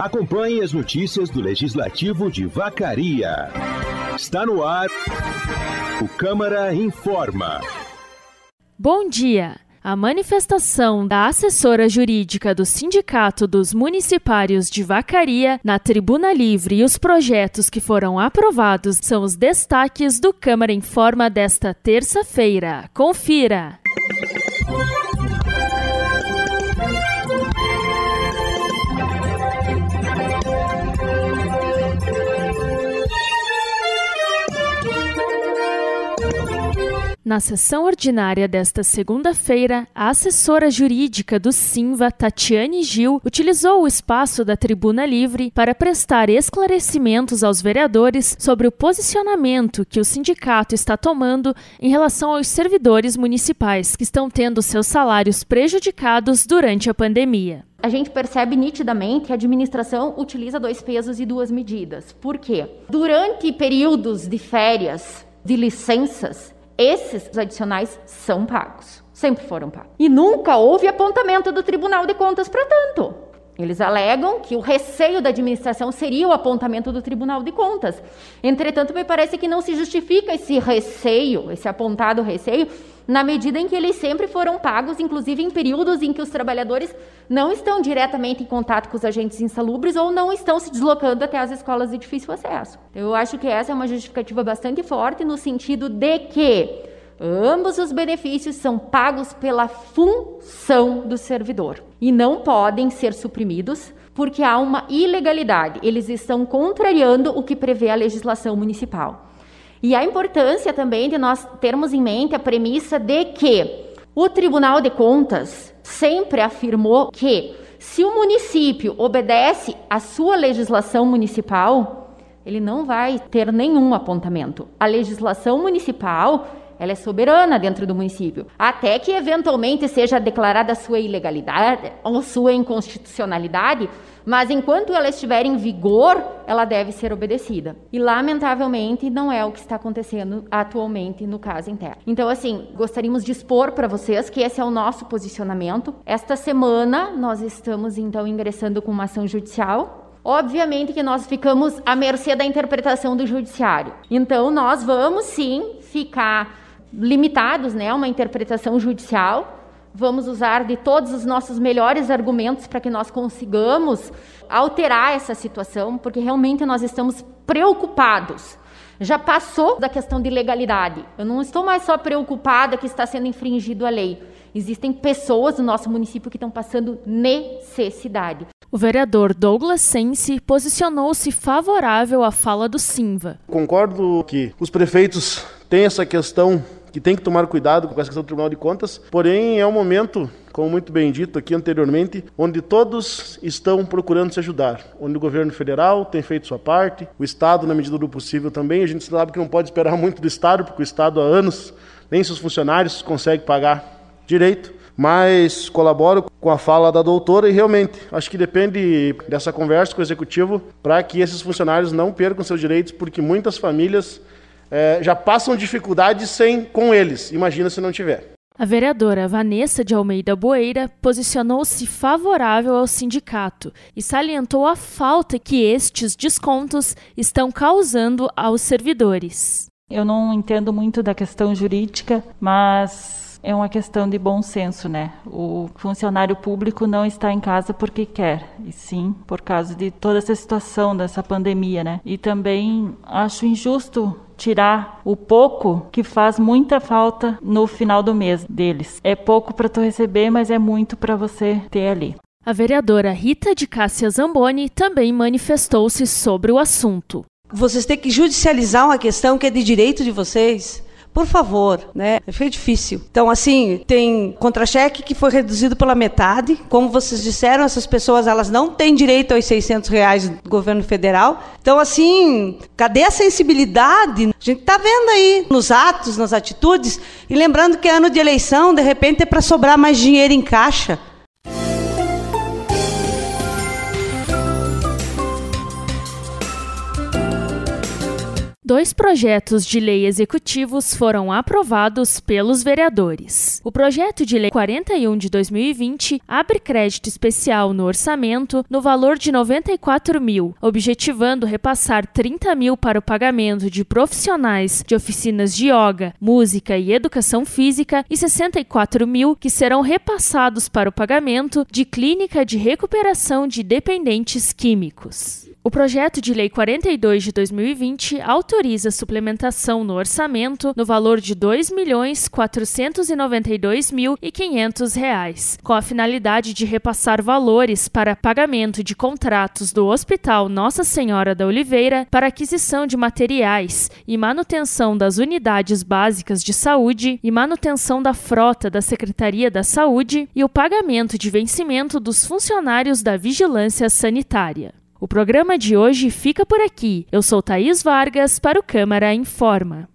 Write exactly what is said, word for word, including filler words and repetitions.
Acompanhe as notícias do Legislativo de Vacaria. Está no ar o Câmara Informa. Bom dia! A manifestação da assessora jurídica do Sindicato dos Municipários de Vacaria na Tribuna Livre e os projetos que foram aprovados são os destaques do Câmara Informa desta terça-feira. Confira! Na sessão ordinária desta segunda-feira, a assessora jurídica do Sinva, Tatiane Gil, utilizou o espaço da Tribuna Livre para prestar esclarecimentos aos vereadores sobre o posicionamento que o sindicato está tomando em relação aos servidores municipais que estão tendo seus salários prejudicados durante a pandemia. A gente percebe nitidamente que a administração utiliza dois pesos e duas medidas. Por quê? Durante períodos de férias, de licenças, esses adicionais são pagos, sempre foram pagos. E nunca houve apontamento do Tribunal de Contas para tanto. Eles alegam que o receio da administração seria o apontamento do Tribunal de Contas. Entretanto, me parece que não se justifica esse receio, esse apontado receio, na medida em que eles sempre foram pagos, inclusive em períodos em que os trabalhadores não estão diretamente em contato com os agentes insalubres ou não estão se deslocando até as escolas de difícil acesso. Eu acho que essa é uma justificativa bastante forte no sentido de que ambos os benefícios são pagos pela função do servidor e não podem ser suprimidos porque há uma ilegalidade. Eles estão contrariando o que prevê a legislação municipal. E a importância também de nós termos em mente a premissa de que o Tribunal de Contas sempre afirmou que se o município obedece à sua legislação municipal, ele não vai ter nenhum apontamento. A legislação municipal, ela é soberana dentro do município, até que eventualmente seja declarada a sua ilegalidade ou sua inconstitucionalidade, mas enquanto ela estiver em vigor, ela deve ser obedecida. E, lamentavelmente, não é o que está acontecendo atualmente no caso interno. Então, assim, gostaríamos de expor para vocês que esse é o nosso posicionamento. Esta semana, nós estamos, então, ingressando com uma ação judicial. Obviamente que nós ficamos à mercê da interpretação do judiciário. Então, nós vamos, sim, ficar limitados, né, a uma interpretação judicial. Vamos usar de todos os nossos melhores argumentos para que nós consigamos alterar essa situação, porque realmente nós estamos preocupados. Já passou da questão de legalidade. Eu não estou mais só preocupada que está sendo infringido a lei. Existem pessoas do nosso município que estão passando necessidade. O vereador Douglas Sense posicionou-se favorável à fala do Sinva. Concordo que os prefeitos têm essa questão que tem que tomar cuidado com essa questão do Tribunal de Contas, porém é um momento, como muito bem dito aqui anteriormente, onde todos estão procurando se ajudar, onde o governo federal tem feito sua parte, o Estado, na medida do possível também. A gente sabe que não pode esperar muito do Estado, porque o Estado há anos, nem seus funcionários conseguem pagar direito, mas colaboro com a fala da doutora e realmente acho que depende dessa conversa com o Executivo para que esses funcionários não percam seus direitos, porque muitas famílias É, já passam dificuldades sem, com eles, imagina se não tiver. A vereadora Vanessa de Almeida Boeira posicionou-se favorável ao sindicato e salientou a falta que estes descontos estão causando aos servidores. Eu não entendo muito da questão jurídica, mas é uma questão de bom senso, né? O funcionário público não está em casa porque quer, e sim por causa de toda essa situação, dessa pandemia, né? E também acho injusto tirar o pouco que faz muita falta no final do mês deles. É pouco para tu receber, mas é muito para você ter ali. A vereadora Rita de Cássia Zamboni também manifestou-se sobre o assunto. Vocês têm que judicializar uma questão que é de direito de vocês. Por favor, né? Foi difícil. Então, assim, tem contra-cheque que foi reduzido pela metade. Como vocês disseram, essas pessoas, elas não têm direito aos seiscentos reais do governo federal. Então, assim, cadê a sensibilidade? A gente está vendo aí nos atos, nas atitudes, e lembrando que é ano de eleição, de repente é para sobrar mais dinheiro em caixa. Dois projetos de lei executivos foram aprovados pelos vereadores. O projeto de lei quarenta e um de dois mil e vinte abre crédito especial no orçamento no valor de noventa e quatro mil, objetivando repassar trinta mil para o pagamento de profissionais de oficinas de yoga, música e educação física e sessenta e quatro mil que serão repassados para o pagamento de clínica de recuperação de dependentes químicos. O projeto de lei quarenta e dois de dois mil e vinte autoriza suplementação no orçamento no valor de dois milhões quatrocentos e noventa e dois mil e quinhentos reais, com a finalidade de repassar valores para pagamento de contratos do Hospital Nossa Senhora da Oliveira para aquisição de materiais e manutenção das unidades básicas de saúde e manutenção da frota da Secretaria da Saúde e o pagamento de vencimento dos funcionários da Vigilância Sanitária. O programa de hoje fica por aqui. Eu sou Thaís Vargas para o Câmara Informa.